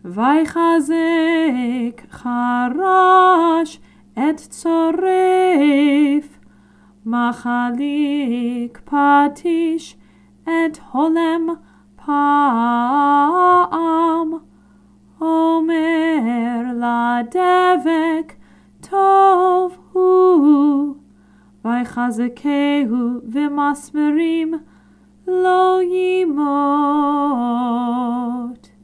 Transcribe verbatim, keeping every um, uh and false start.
ויחזק חרש את צורף, מחליק פטיש את הולם פעם. אומר לדבק טוב הוא, ויחזקהו במסמרים לא ימות.